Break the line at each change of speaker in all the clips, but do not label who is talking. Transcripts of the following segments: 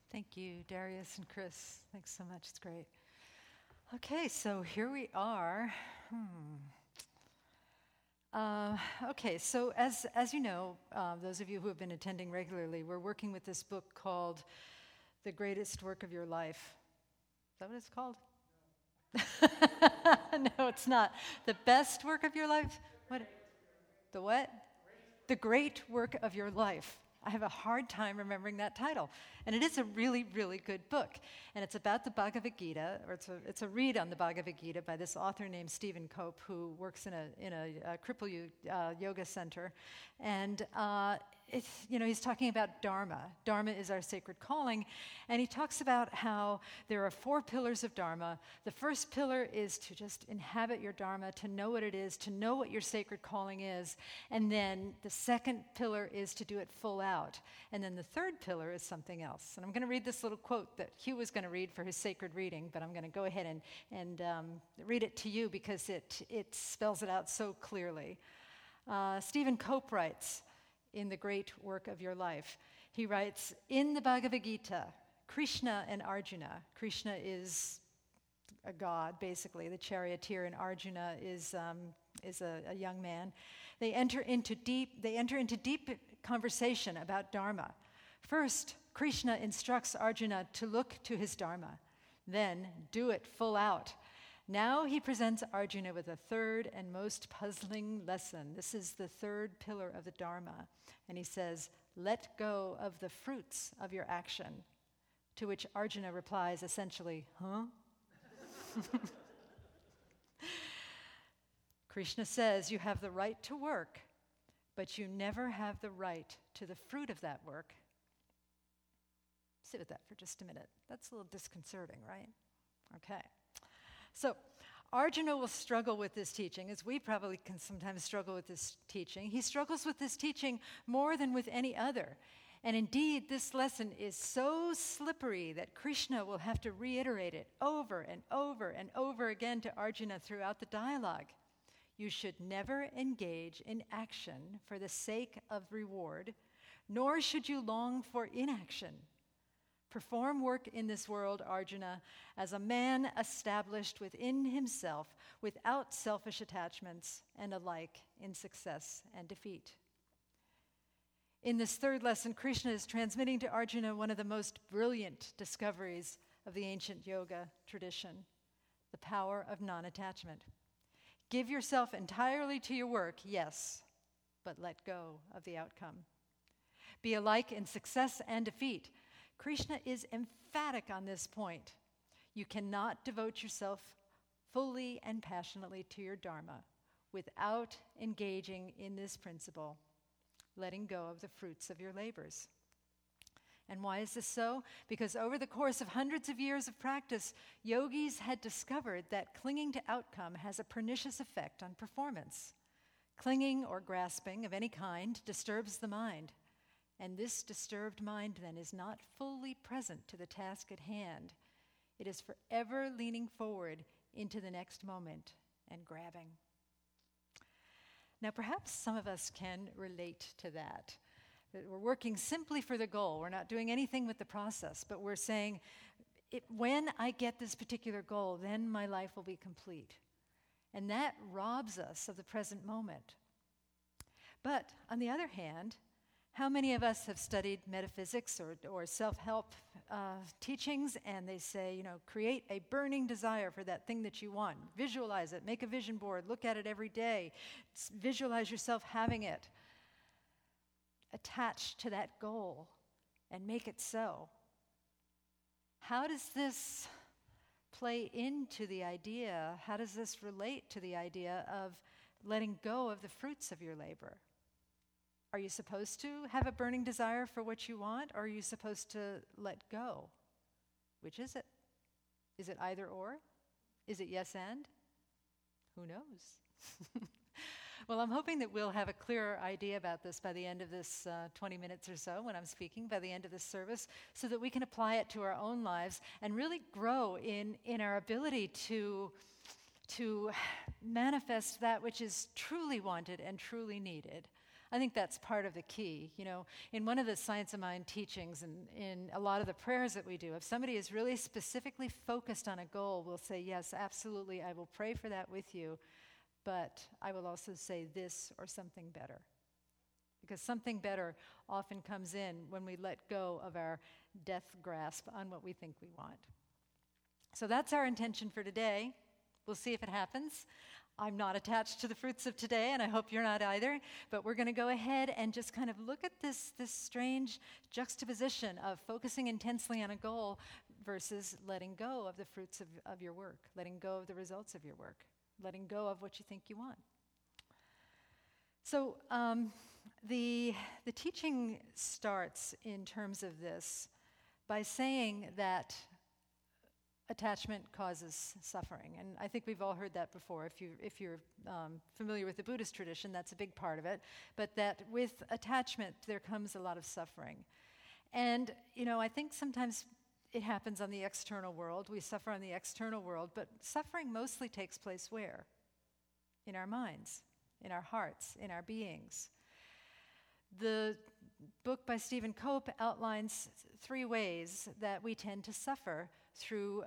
Thank you, Darius and Chris. Thanks so much. It's great. Okay, so here we are. Okay, so as you know, those of you who have been attending regularly, we're working with this book called The Greatest Work of Your Life. Is that what it's called? No, it's not. The best work of your life? What? The what? The great work of your life. I have a hard time remembering that title. And it is a really, really good book. And it's about the Bhagavad Gita, or it's a read on the Bhagavad Gita by this author named Stephen Cope, who works in a Cripple Yoga Center. And he's talking about Dharma. Dharma is our sacred calling. And he talks about how there are 4 pillars of Dharma. The first pillar is to just inhabit your Dharma, to know what it is, to know what your sacred calling is. And then the second pillar is to do it full out. And then the third pillar is something else. And I'm going to read this little quote that Hugh was going to read for his sacred reading, but I'm going to go ahead and read it to you because it spells it out so clearly. Stephen Cope writes, in The Great Work of Your Life, he writes, in the Bhagavad Gita, Krishna and Arjuna, Krishna is a god, basically, the charioteer, and Arjuna is a young man. They enter into deep conversation about Dharma. First, Krishna instructs Arjuna to look to his Dharma, then do it full out. Now he presents Arjuna with a third and most puzzling lesson. This is the third pillar of the Dharma. And he says, let go of the fruits of your action. To which Arjuna replies essentially, huh? Krishna says, you have the right to work, but you never have the right to the fruit of that work. Sit with that for just a minute. That's a little disconcerting, right? Okay. So Arjuna will struggle with this teaching, as we probably can sometimes struggle with this teaching. He struggles with this teaching more than with any other. And indeed, this lesson is so slippery that Krishna will have to reiterate it over and over and over again to Arjuna throughout the dialogue. You should never engage in action for the sake of reward, nor should you long for inaction. Perform work in this world, Arjuna, as a man established within himself, without selfish attachments, and alike in success and defeat. In this third lesson, Krishna is transmitting to Arjuna one of the most brilliant discoveries of the ancient yoga tradition, the power of non-attachment. Give yourself entirely to your work, yes, but let go of the outcome. Be alike in success and defeat. Krishna is emphatic on this point. You cannot devote yourself fully and passionately to your Dharma without engaging in this principle, letting go of the fruits of your labors. And why is this so? Because over the course of hundreds of years of practice, yogis had discovered that clinging to outcome has a pernicious effect on performance. Clinging or grasping of any kind disturbs the mind. And this disturbed mind, then, is not fully present to the task at hand. It is forever leaning forward into the next moment and grabbing. Now, perhaps some of us can relate to that. That we're working simply for the goal. We're not doing anything with the process, but we're saying, when I get this particular goal, then my life will be complete. And that robs us of the present moment. But on the other hand, how many of us have studied metaphysics or self-help teachings, and they say, create a burning desire for that thing that you want. Visualize it. Make a vision board. Look at it every day. Visualize yourself having it. Attach to that goal and make it so. How does this play into the idea? How does this relate to the idea of letting go of the fruits of your labor? Are you supposed to have a burning desire for what you want, or are you supposed to let go? Which is it? Is it either or? Is it yes and? Who knows? Well, I'm hoping that we'll have a clearer idea about this by the end of this 20 minutes or so when I'm speaking, by the end of this service, so that we can apply it to our own lives and really grow in our ability to manifest that which is truly wanted and truly needed. I think that's part of the key. You know, in one of the Science of Mind teachings and in a lot of the prayers that we do, if somebody is really specifically focused on a goal, we'll say, yes, absolutely, I will pray for that with you, but I will also say this or something better. Because something better often comes in when we let go of our death grasp on what we think we want. So that's our intention for today. We'll see if it happens. I'm not attached to the fruits of today, and I hope you're not either, but we're going to go ahead and just kind of look at this strange juxtaposition of focusing intensely on a goal versus letting go of the fruits of your work, letting go of the results of your work, letting go of what you think you want. So the teaching starts in terms of this by saying that attachment causes suffering, and I think we've all heard that before. If you're familiar with the Buddhist tradition, that's a big part of it. But that with attachment, there comes a lot of suffering, and I think sometimes it happens on the external world. We suffer on the external world, but suffering mostly takes place where? In our minds, in our hearts, in our beings. The book by Stephen Cope outlines 3 ways that we tend to suffer through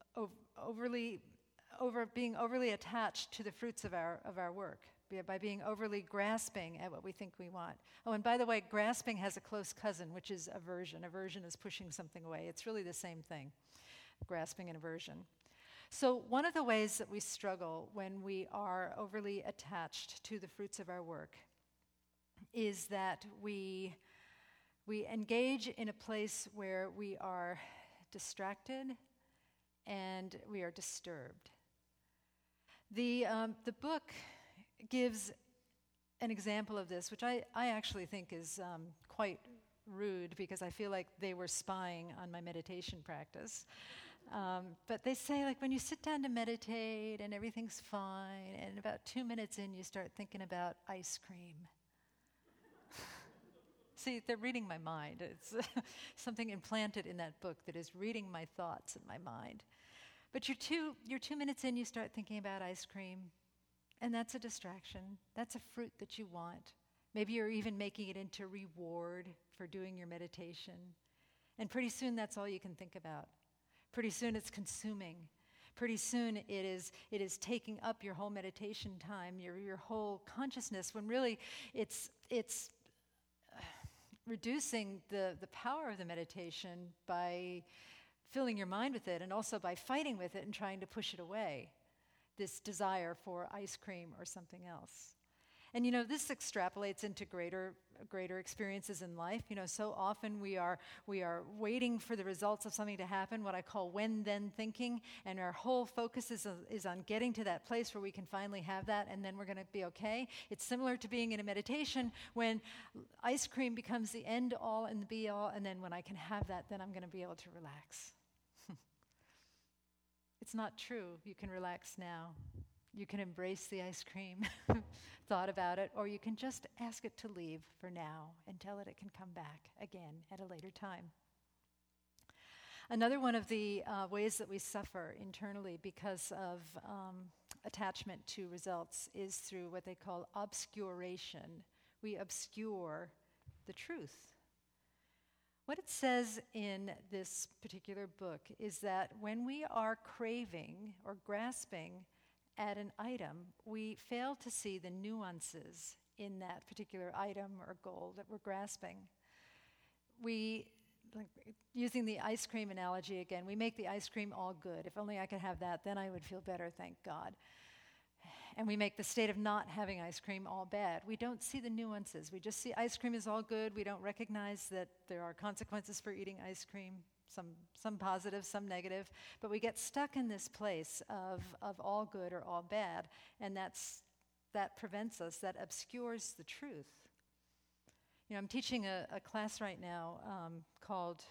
being overly attached to the fruits of our work, by being overly grasping at what we think we want. Oh, and by the way, grasping has a close cousin, which is aversion. Aversion is pushing something away. It's really the same thing, grasping and aversion. So one of the ways that we struggle when we are overly attached to the fruits of our work is that we engage in a place where we are distracted and we are disturbed. The book gives an example of this, which I actually think is quite rude, because I feel like they were spying on my meditation practice. But they say, like, when you sit down to meditate and everything's fine, and about 2 minutes in, you start thinking about ice cream. See, they're reading my mind. It's something implanted in that book that is reading my thoughts in my mind. But you're 2 minutes in, you start thinking about ice cream, and that's a distraction. That's a fruit that you want. Maybe you're even making it into reward for doing your meditation. And pretty soon, that's all you can think about. Pretty soon, it's consuming. Pretty soon, it is taking up your whole meditation time, your whole consciousness, when really it's reducing the power of the meditation by filling your mind with it, and also by fighting with it and trying to push it away, this desire for ice cream or something else. And this extrapolates into greater experiences in life. So often we are waiting for the results of something to happen, what I call when-then thinking, and our whole focus is on getting to that place where we can finally have that, and then we're going to be okay. It's similar to being in a meditation when ice cream becomes the end-all and the be-all, and then when I can have that, then I'm going to be able to relax. It's not true. You can relax now. You can embrace the ice cream thought about it, or you can just ask it to leave for now and tell it can come back again at a later time. Another one of the ways that we suffer internally because of attachment to results is through what they call obscuration. We obscure the truth. What it says in this particular book is that when we are craving or grasping at an item, we fail to see the nuances in that particular item or goal that we're grasping. Using the ice cream analogy again, we make the ice cream all good. If only I could have that, then I would feel better, thank God. And we make the state of not having ice cream all bad. We don't see the nuances. We just see ice cream is all good. We don't recognize that there are consequences for eating ice cream. Some positive, some negative, but we get stuck in this place of all good or all bad, and that prevents us, that obscures the truth. I'm teaching a class right now called,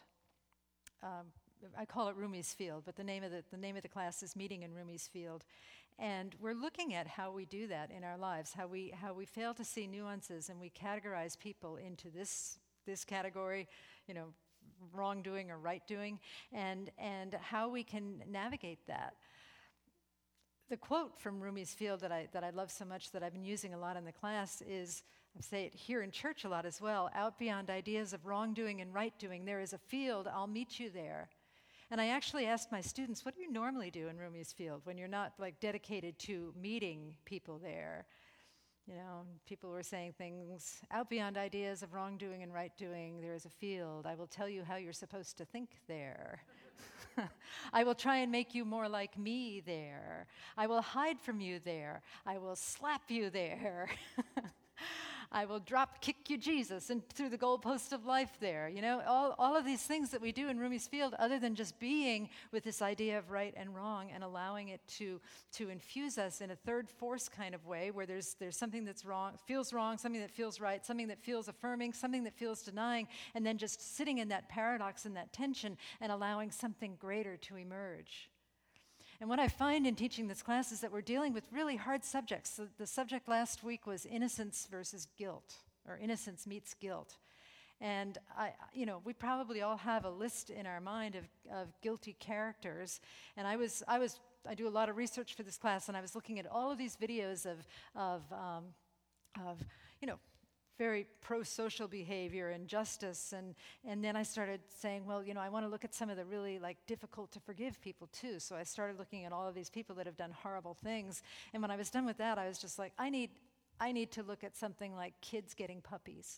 I call it Rumi's Field, but the name of the class is Meeting in Rumi's Field, and we're looking at how we do that in our lives, how we fail to see nuances, and we categorize people into this category, wrongdoing or right doing, and how we can navigate that. The quote from Rumi's Field that I love so much, that I've been using a lot in the class, is I say it here in church a lot as well. Out beyond ideas of wrongdoing and right doing, there is a field, I'll meet you there. And I actually asked my students, what do you normally do in Rumi's Field when you're not like dedicated to meeting people there? You know, people were saying things, out beyond ideas of wrongdoing and right doing, there is a field. I will tell you how you're supposed to think there. I will try and make you more like me there. I will hide from you there. I will slap you there. I will drop kick you, Jesus, and through the goalpost of life there. You know, all of these things that we do in Rumi's Field, other than just being with this idea of right and wrong and allowing it to infuse us in a third force kind of way, where there's something that's wrong, something that feels right, something that feels affirming, something that feels denying, and then just sitting in that paradox and that tension and allowing something greater to emerge. And what I find in teaching this class is that we're dealing with really hard subjects. The subject last week was innocence versus guilt, or innocence meets guilt. And we probably all have a list in our mind of guilty characters. And I do a lot of research for this class, and I was looking at all of these videos of very pro-social behavior and justice, and then I started saying, well, I want to look at some of the really difficult to forgive people too. So I started looking at all of these people that have done horrible things, and when I was done with that, I was just like, I need to look at something like kids getting puppies,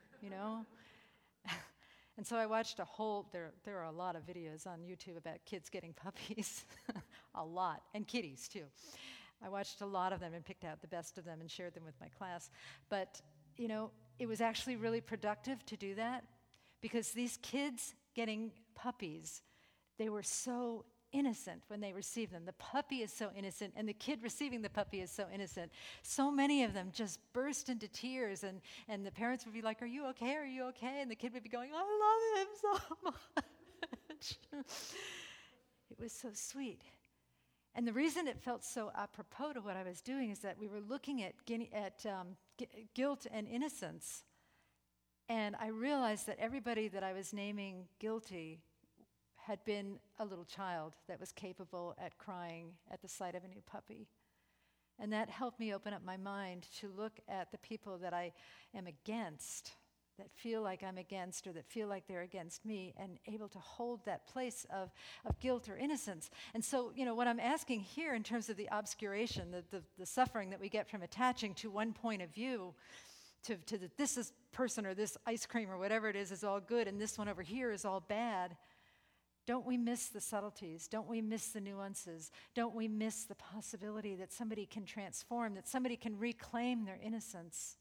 And so I watched there are a lot of videos on YouTube about kids getting puppies, a lot, and kitties too. I watched a lot of them and picked out the best of them and shared them with my class, but it was actually really productive to do that, because these kids getting puppies, they were so innocent when they received them. The puppy is so innocent, and the kid receiving the puppy is so innocent. So many of them just burst into tears, and the parents would be like, are you okay? Are you okay? And the kid would be going, I love him so much. It was so sweet. And the reason it felt so apropos to what I was doing is that we were looking at guilt and innocence. And I realized that everybody that I was naming guilty had been a little child that was capable at crying at the sight of a new puppy. And that helped me open up my mind to look at the people that I am against, that feel like I'm against, or that feel like they're against me, and able to hold that place of guilt or innocence. And so, what I'm asking here in terms of the obscuration, the suffering that we get from attaching to one point of view, to this person or this ice cream or whatever it is all good, and this one over here is all bad, don't we miss the subtleties? Don't we miss the nuances? Don't we miss the possibility that somebody can transform, that somebody can reclaim their innocence?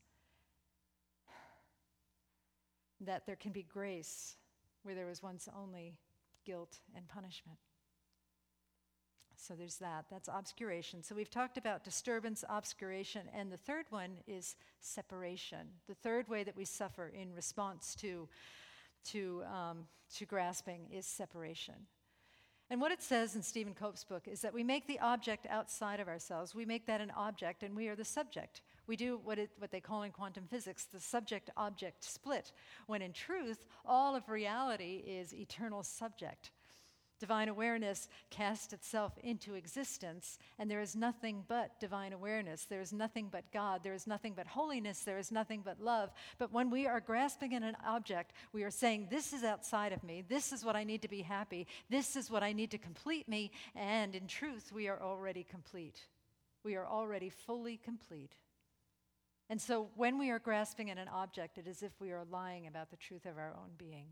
That there can be grace where there was once only guilt and punishment. So there's that. That's obscuration. So we've talked about disturbance, obscuration, and the third one is separation. The third way that we suffer in response to grasping is separation. And what it says in Stephen Cope's book is that we make the object outside of ourselves. We make that an object, and we are the subject. We do what they call in quantum physics the subject-object split, when in truth, all of reality is eternal subject. Divine awareness casts itself into existence, and there is nothing but divine awareness. There is nothing but God. There is nothing but holiness. There is nothing but love. But when we are grasping at an object, we are saying, this is outside of me. This is what I need to be happy. This is what I need to complete me. And in truth, we are already complete. We are already fully complete. And so when we are grasping at an object, it is as if we are lying about the truth of our own being.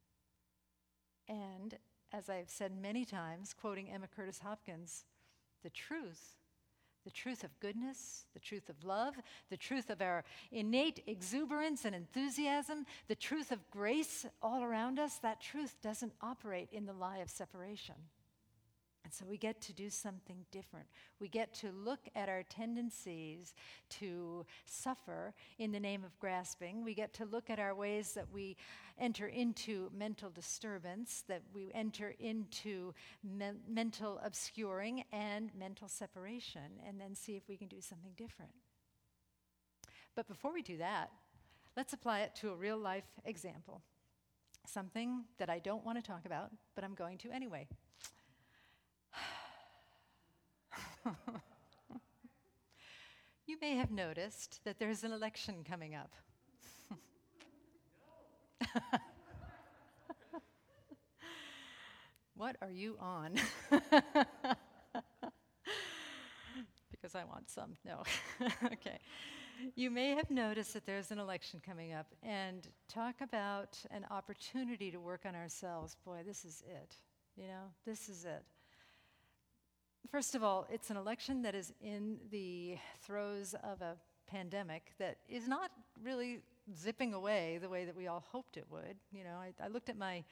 And as I've said many times, quoting Emma Curtis Hopkins, the truth of goodness, the truth of love, the truth of our innate exuberance and enthusiasm, the truth of grace all around us, that truth doesn't operate in the lie of separation. And so we get to do something different. We get to look at our tendencies to suffer in the name of grasping. We get to look at our ways that we enter into mental disturbance, that we enter into mental obscuring and mental separation, and then see if we can do something different. But before we do that, let's apply it to a real life example. Something that I don't want to talk about, but I'm going to anyway. You may have noticed that there's an election coming up. What are you on? Because I want some. No. Okay. You may have noticed that there's an election coming up, and talk about an opportunity to work on ourselves. Boy, this is it. This is it. First of all, it's an election that is in the throes of a pandemic that is not really zipping away the way that we all hoped it would. I looked at my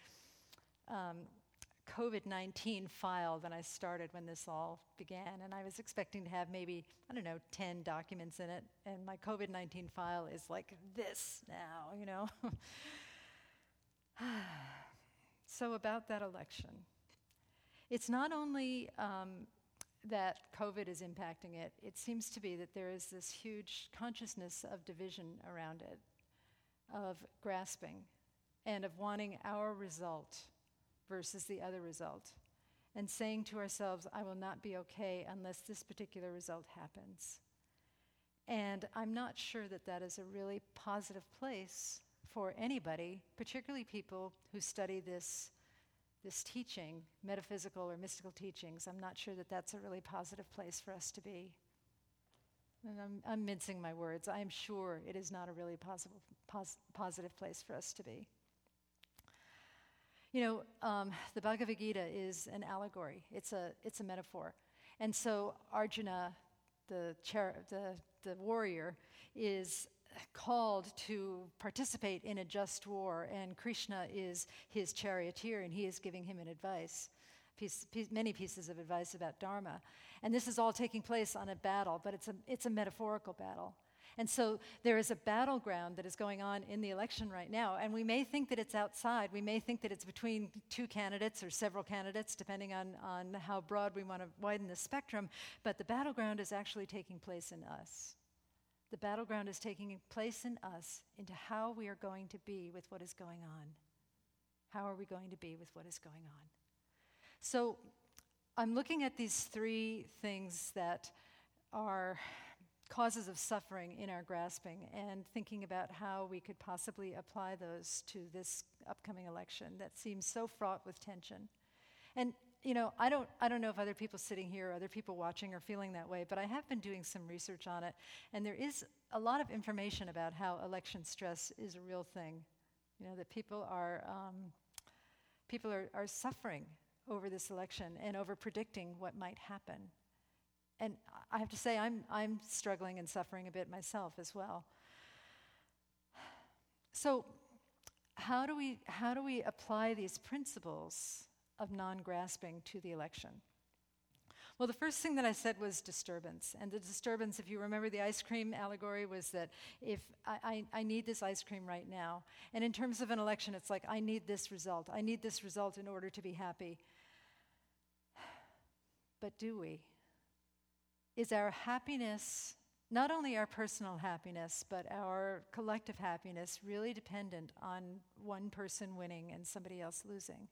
COVID-19 file that I started when this all began, and I was expecting to have maybe, 10 documents in it, and my COVID-19 file is like this now, So about that election. It's not only that COVID is impacting it, it seems to be that there is this huge consciousness of division around it, of grasping, and of wanting our result versus the other result, and saying to ourselves, I will not be okay unless this particular result happens. And I'm not sure that that is a really positive place for anybody, particularly people who study this teaching, metaphysical or mystical teachings. I'm not sure that that's a really positive place for us to be. And I'm mincing my words. I am sure it is not a really positive place for us to be. The Bhagavad Gita is an allegory. It's a metaphor. And so Arjuna, the warrior, is called to participate in a just war, and Krishna is his charioteer, and he is giving him an advice, many pieces of advice about Dharma. And this is all taking place on a battle, but it's a metaphorical battle. And so there is a battleground that is going on in the election right now, and we may think that it's outside. We may think that it's between two candidates or several candidates, depending on how broad we want to widen the spectrum, but the battleground is actually taking place in us. The battleground is taking place in us into how we are going to be with what is going on. How are we going to be with what is going on? So I'm looking at these three things that are causes of suffering in our grasping, and thinking about how we could possibly apply those to this upcoming election that seems so fraught with tension. And I don't know if other people sitting here or other people watching are feeling that way, but I have been doing some research on it, and there is a lot of information about how election stress is a real thing. That people are suffering over this election and over predicting what might happen. And I have to say, I'm struggling and suffering a bit myself as well. So, how do we apply these principles of non-grasping to the election? Well, the first thing that I said was disturbance. And the disturbance, if you remember the ice cream allegory, was that if I need this ice cream right now. And in terms of an election, it's like, I need this result. I need this result in order to be happy. But do we? Is our happiness, not only our personal happiness, but our collective happiness, really dependent on one person winning and somebody else losing?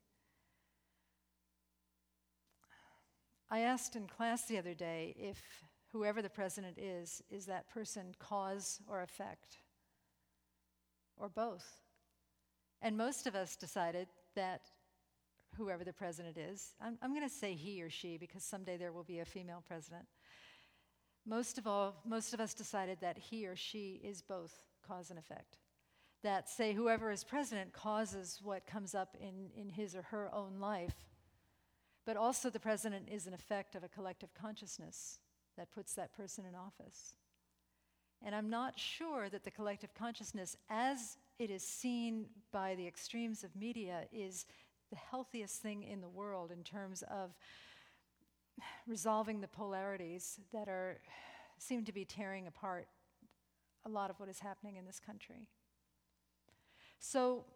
I asked in class the other day if whoever the president is that person cause or effect, or both? And most of us decided that whoever the president is, I'm going to say he or she because someday there will be a female president. Most of us decided that he or she is both cause and effect. That, say, whoever is president causes what comes up in his or her own life, but also the president is an effect of a collective consciousness that puts that person in office. And I'm not sure that the collective consciousness, as it is seen by the extremes of media, is the healthiest thing in the world in terms of resolving the polarities that seem to be tearing apart a lot of what is happening in this country. So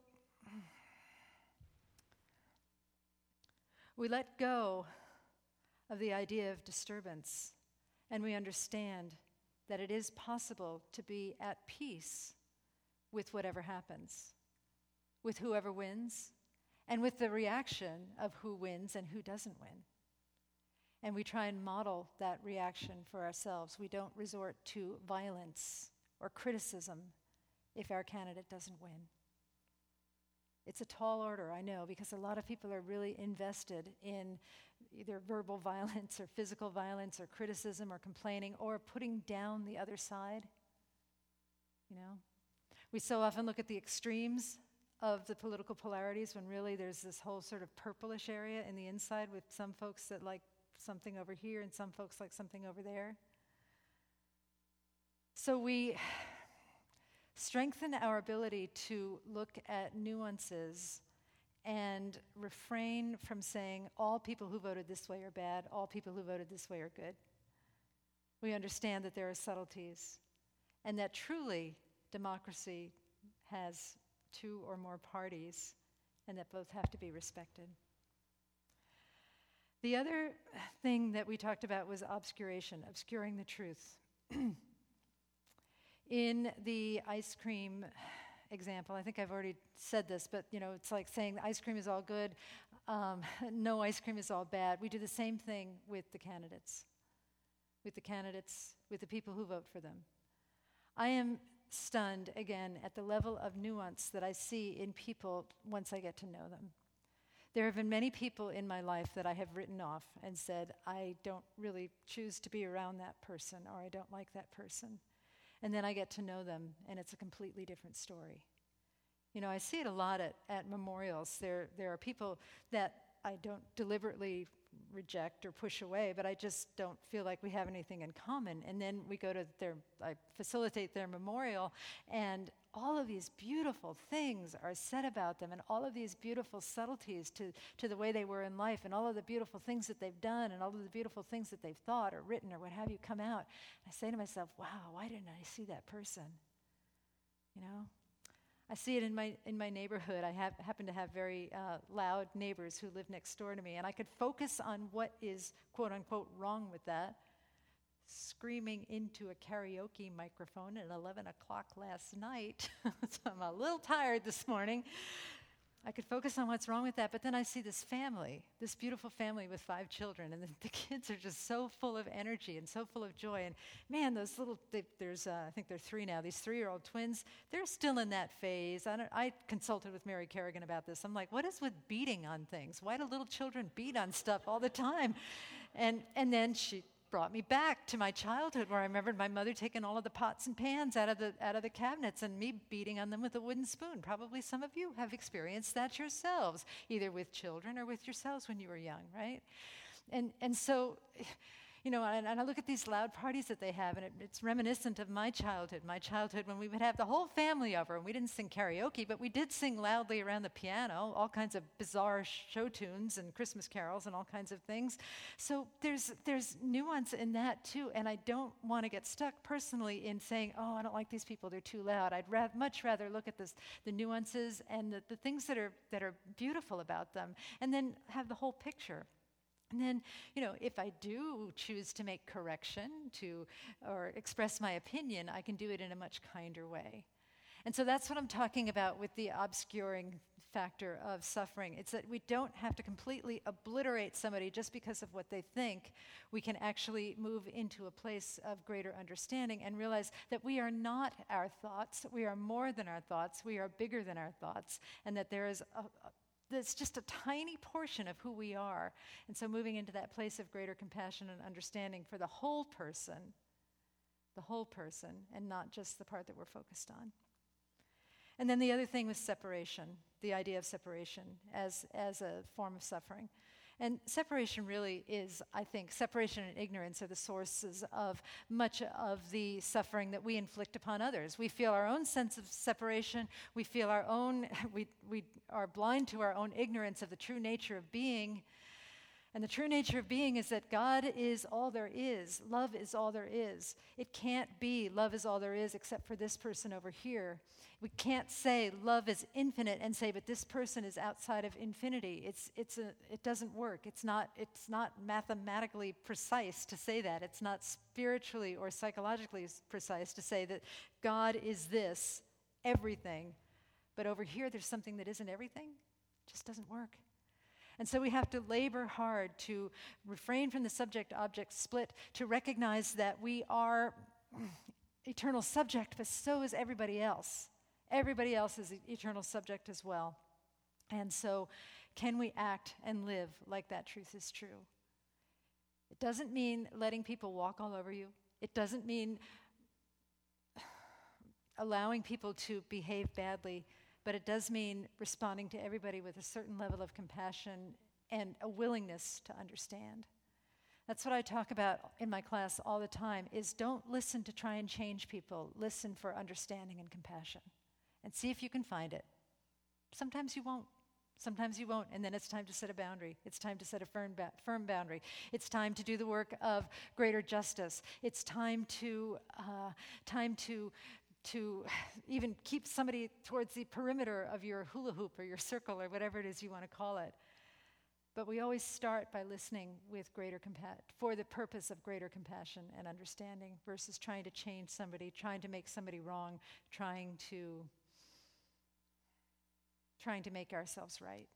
we let go of the idea of disturbance, and we understand that it is possible to be at peace with whatever happens, with whoever wins, and with the reaction of who wins and who doesn't win. And we try and model that reaction for ourselves. We don't resort to violence or criticism if our candidate doesn't win. It's a tall order, I know, because a lot of people are really invested in either verbal violence or physical violence or criticism or complaining or putting down the other side. You know? We so often look at the extremes of the political polarities when really there's this whole sort of purplish area in the inside with some folks that like something over here and some folks like something over there. So we strengthen our ability to look at nuances and refrain from saying all people who voted this way are bad, all people who voted this way are good. We understand that there are subtleties and that truly democracy has two or more parties and that both have to be respected. The other thing that we talked about was obscuration, obscuring the truth. In the ice cream example, I think I've already said this, but you know, it's like saying the ice cream is all good, no ice cream is all bad. We do the same thing with the candidates, with the people who vote for them. I am stunned, again, at the level of nuance that I see in people once I get to know them. There have been many people in my life that I have written off and said, I don't really choose to be around that person, or I don't like that person. And then I get to know them, and it's a completely different story. You know, I see it a lot at memorials. There are people that I don't deliberately reject or push away, but I just don't feel like we have anything in common. And then we go to I facilitate their memorial, and all of these beautiful things are said about them, and all of these beautiful subtleties to the way they were in life, and all of the beautiful things that they've done, and all of the beautiful things that they've thought or written or what have you come out. I say to myself, wow, why didn't I see that person? You know? I see it in my neighborhood. I happen to have very loud neighbors who live next door to me, and I could focus on what is, quote unquote, wrong with that, screaming into a karaoke microphone at 11 o'clock last night. So I'm a little tired this morning. I could focus on what's wrong with that, but then I see this family, this beautiful family with 5 children, and the kids are just so full of energy and so full of joy. And man, those little, I think they're 3 now, these 3-year-old twins, they're still in that phase. I consulted with Mary Kerrigan about this. I'm like, what is with beating on things? Why do little children beat on stuff all the time? And then she brought me back to my childhood, where I remembered my mother taking all of the pots and pans out of the cabinets and me beating on them with a wooden spoon. Probably some of you have experienced that yourselves, either with children or with yourselves when you were young, right? And so, you know, and I look at these loud parties that they have, and it's reminiscent of my childhood when we would have the whole family over, and we didn't sing karaoke, but we did sing loudly around the piano, all kinds of bizarre show tunes and Christmas carols and all kinds of things. So there's nuance in that too, and I don't want to get stuck personally in saying, oh, I don't like these people, they're too loud. I'd much rather look at the nuances and the things that are beautiful about them, and then have the whole picture. And then, you know, if I do choose to make correction or express my opinion, I can do it in a much kinder way. And so that's what I'm talking about with the obscuring factor of suffering. It's that we don't have to completely obliterate somebody just because of what they think. We can actually move into a place of greater understanding and realize that we are not our thoughts. We are more than our thoughts. We are bigger than our thoughts. And that there is that's just a tiny portion of who we are. And so moving into that place of greater compassion and understanding for the whole person, and not just the part that we're focused on. And then the other thing was separation, the idea of separation as a form of suffering. And separation really is, I think, separation and ignorance are the sources of much of the suffering that we inflict upon others. We feel our own sense of separation. We feel our own, we are blind to our own ignorance of the true nature of being. And the true nature of being is that God is all there is. Love is all there is. It can't be love is all there is except for this person over here. We can't say love is infinite and say, but this person is outside of infinity. It doesn't work. It's not mathematically precise to say that. It's not spiritually or psychologically precise to say that God is this, everything, but over here there's something that isn't everything. It just doesn't work. And so we have to labor hard to refrain from the subject-object split, to recognize that we are eternal subject, but so is everybody else. Everybody else is eternal subject as well. And so can we act and live like that truth is true? It doesn't mean letting people walk all over you. It doesn't mean allowing people to behave badly, but it does mean responding to everybody with a certain level of compassion and a willingness to understand. That's what I talk about in my class all the time, is don't listen to try and change people. Listen for understanding and compassion. And see if you can find it. Sometimes you won't. Sometimes you won't, and then it's time to set a boundary. It's time to set a firm boundary. It's time to do the work of greater justice. It's time to even keep somebody towards the perimeter of your hula hoop or your circle or whatever it is you want to call it. But we always start by listening with greater for the purpose of greater compassion and understanding versus trying to change somebody, trying to make somebody wrong, trying to make ourselves right.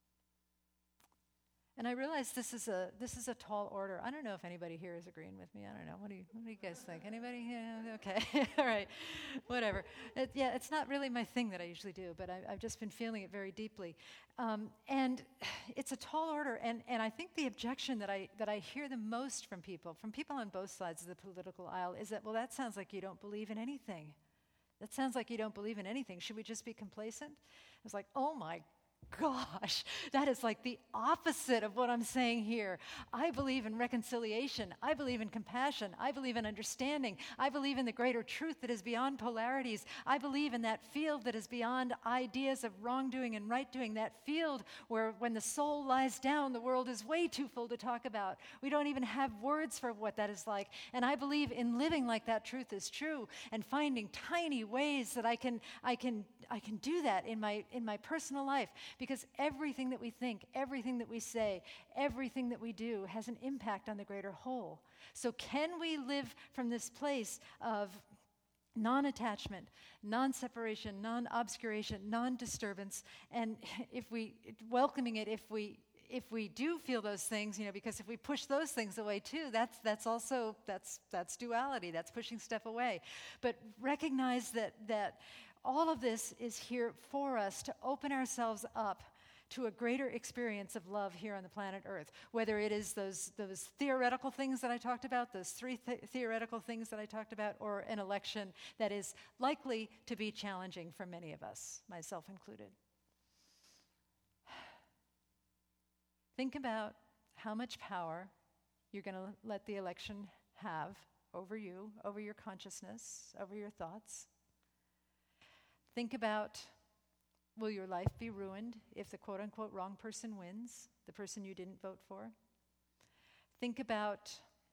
And I realize this is a tall order. I don't know if anybody here is agreeing with me. I don't know. What do you guys think? Anybody? Yeah, okay. All right. Whatever. It's not really my thing that I usually do, but I've just been feeling it very deeply. And it's a tall order. And I think the objection that I hear the most from people on both sides of the political aisle, is that, well, that sounds like you don't believe in anything. That sounds like you don't believe in anything. Should we just be complacent? I was like, oh my gosh, that is like the opposite of what I'm saying here. I believe in reconciliation. I believe in compassion. I believe in understanding. I believe in the greater truth that is beyond polarities. I believe in that field that is beyond ideas of wrongdoing and right doing, that field where when the soul lies down, the world is way too full to talk about. We don't even have words for what that is like. And I believe in living like that truth is true and finding tiny ways that I can do that in my personal life. Because everything that we think, everything that we say, everything that we do has an impact on the greater whole. So can we live from this place of non-attachment, non-separation, non-obscuration, non-disturbance, and welcoming it if we do feel those things, because if we push those things away too, that's duality, that's pushing stuff away. But recognize that all of this is here for us to open ourselves up to a greater experience of love here on the planet Earth, whether it is those theoretical things that I talked about, those three theoretical things that I talked about, or an election that is likely to be challenging for many of us, myself included. Think about how much power you're going to let the election have over you, over your consciousness, over your thoughts. Think about, will your life be ruined if the quote-unquote wrong person wins, the person you didn't vote for? Think about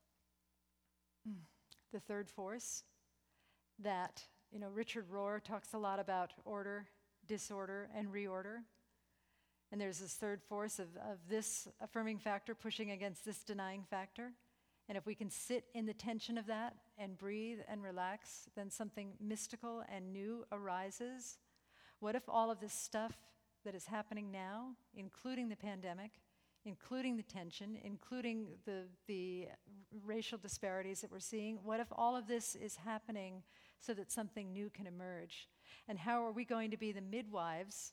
the third force that, Richard Rohr talks a lot about order, disorder, and reorder. And there's this third force of this affirming factor pushing against this denying factor. And if we can sit in the tension of that and breathe and relax, then something mystical and new arises. What if all of this stuff that is happening now, including the pandemic, including the tension, including the racial disparities that we're seeing, what if all of this is happening so that something new can emerge? And how are we going to be the midwives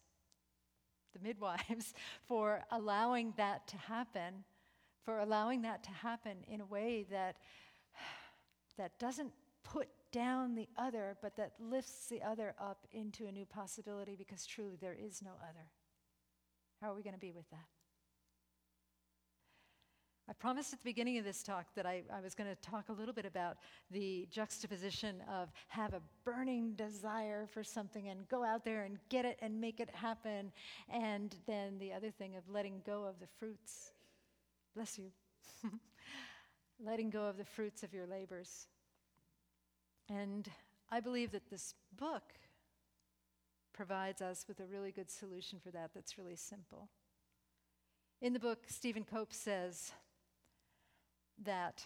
for allowing that to happen? For allowing that to happen in a way that doesn't put down the other, but that lifts the other up into a new possibility, because truly there is no other. How are we going to be with that? I promised at the beginning of this talk that I was going to talk a little bit about the juxtaposition of have a burning desire for something and go out there and get it and make it happen, and then the other thing of letting go of the fruits. Bless you. Letting go of the fruits of your labors. And I believe that this book provides us with a really good solution for that that's really simple. In the book, Stephen Cope says that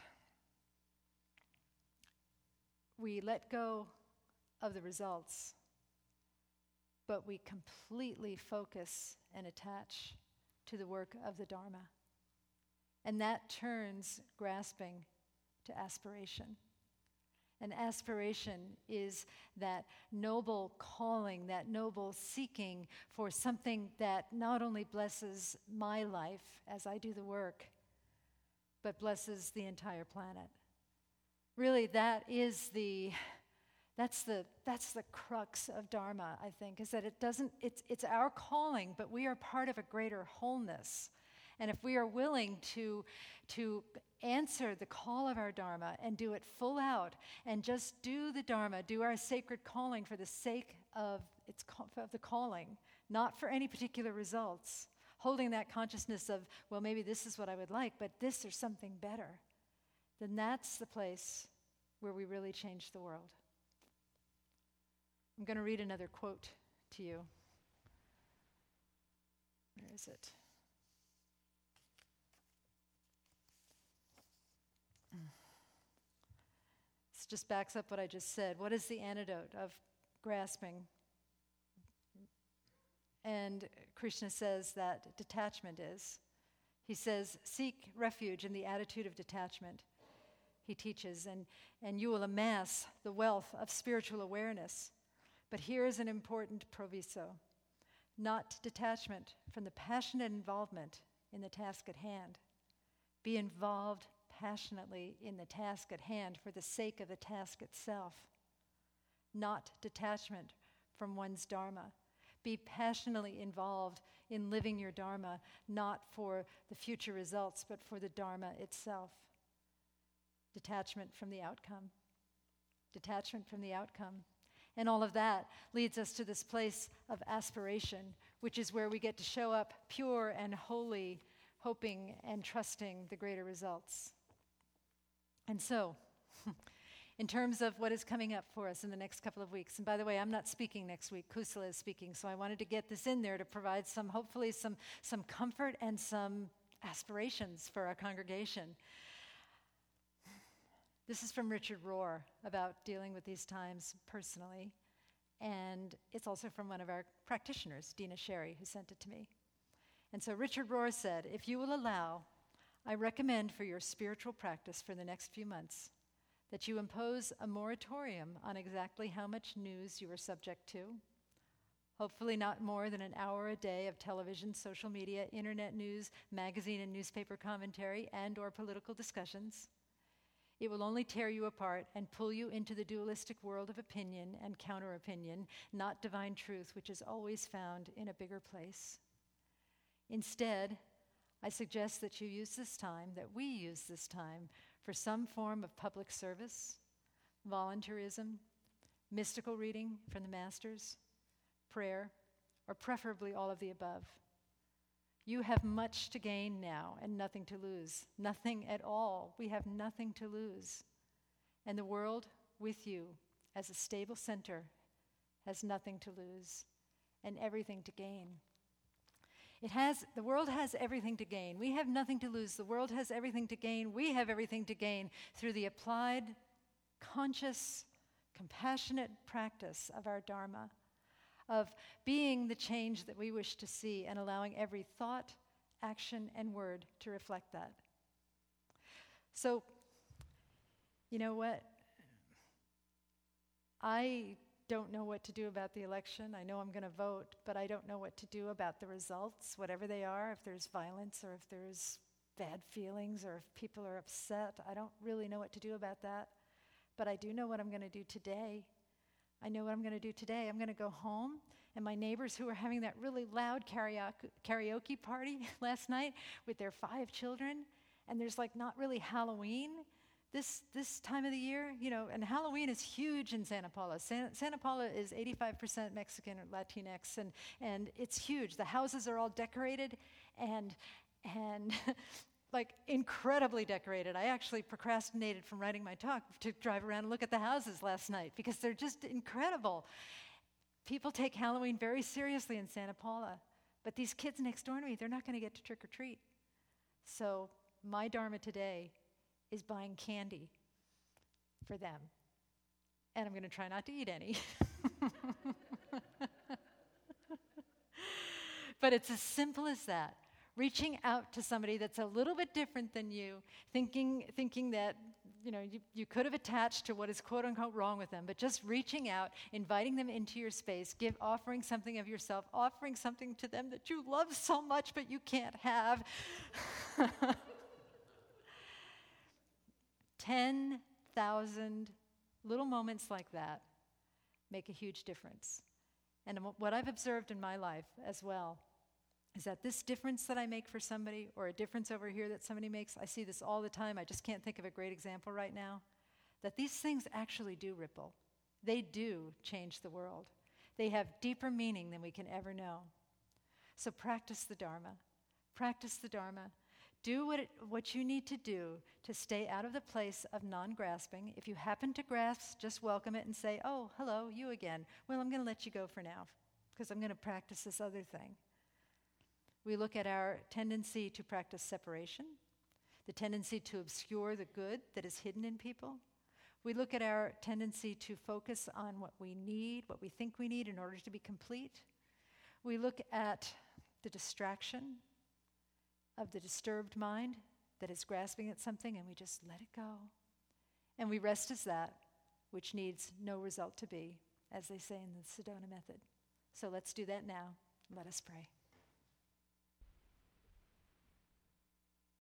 we let go of the results, but we completely focus and attach to the work of the Dharma. And that turns grasping to aspiration. And aspiration is that noble calling, that noble seeking for something that not only blesses my life as I do the work, but blesses the entire planet. Really, that's the crux of Dharma, I think, is that it's our calling, but we are part of a greater wholeness. And if we are willing to answer the call of our Dharma and do it full out and just do the Dharma, do our sacred calling for the sake of the calling, not for any particular results, holding that consciousness of, well, maybe this is what I would like, but this or something better, then that's the place where we really change the world. I'm going to read another quote to you. Where is it? This just backs up what I just said. What is the antidote of grasping? And Krishna says that detachment is. He says, seek refuge in the attitude of detachment, he teaches, and you will amass the wealth of spiritual awareness. But here is an important proviso: not detachment from the passionate involvement in the task at hand. Be involved passionately in the task at hand for the sake of the task itself. Not detachment from one's Dharma. Be passionately involved in living your Dharma, not for the future results, but for the Dharma itself. Detachment from the outcome. Detachment from the outcome. And all of that leads us to this place of aspiration, which is where we get to show up pure and holy, hoping and trusting the greater results. And so, in terms of what is coming up for us in the next couple of weeks, and by the way, I'm not speaking next week, Kusala is speaking, so I wanted to get this in there to provide hopefully some comfort and some aspirations for our congregation. This is from Richard Rohr about dealing with these times personally, and it's also from one of our practitioners, Dina Sherry, who sent it to me. And so Richard Rohr said, if you will allow, I recommend for your spiritual practice for the next few months that you impose a moratorium on exactly how much news you are subject to. Hopefully not more than an hour a day of television, social media, internet news, magazine and newspaper commentary, and or political discussions. It will only tear you apart and pull you into the dualistic world of opinion and counter-opinion, not divine truth, which is always found in a bigger place. Instead, I suggest that you use this time, that we use this time, for some form of public service, volunteerism, mystical reading from the masters, prayer, or preferably all of the above. You have much to gain now and nothing to lose. Nothing at all. We have nothing to lose. And the world with you as a stable center has nothing to lose and everything to gain. The world has everything to gain. We have nothing to lose. The world has everything to gain. We have everything to gain through the applied, conscious, compassionate practice of our Dharma, of being the change that we wish to see and allowing every thought, action, and word to reflect that. So, you know what? I don't know what to do about the election. I know I'm going to vote, but I don't know what to do about the results, whatever they are, if there's violence or if there's bad feelings or if people are upset. I don't really know what to do about that, but I do know what I'm going to do today. I know what I'm going to do today. I'm going to go home, and my neighbors who were having that really loud karaoke party last night with their 5 children, and there's like not really Halloween this time of the year, and Halloween is huge in Santa Paula. Santa Paula is 85% Mexican or Latinx, and it's huge. The houses are all decorated and like incredibly decorated. I actually procrastinated from writing my talk to drive around and look at the houses last night because they're just incredible. People take Halloween very seriously in Santa Paula, but these kids next door to me, they're not going to get to trick or treat. So my Dharma today is buying candy for them. And I'm going to try not to eat any. But it's as simple as that. reaching out to somebody that's a little bit different than you, thinking that you could have attached to what is quote unquote wrong with them, but just reaching out, inviting them into your space, offering something of yourself, offering something to them that you love so much but you can't have. 10,000 little moments like that make a huge difference. And what I've observed in my life as well is that this difference that I make for somebody, or a difference over here that somebody makes, I see this all the time, I just can't think of a great example right now, that these things actually do ripple. They do change the world. They have deeper meaning than we can ever know. So practice the Dharma. Practice the Dharma. Do what you need to do to stay out of the place of non-grasping. If you happen to grasp, just welcome it and say, oh, hello, you again. Well, I'm going to let you go for now because I'm going to practice this other thing. We look at our tendency to practice separation, the tendency to obscure the good that is hidden in people. We look at our tendency to focus on what we need, what we think we need in order to be complete. We look at the distraction of the disturbed mind that is grasping at something, and we just let it go. And we rest as that which needs no result to be, as they say in the Sedona method. So let's do that now. Let us pray.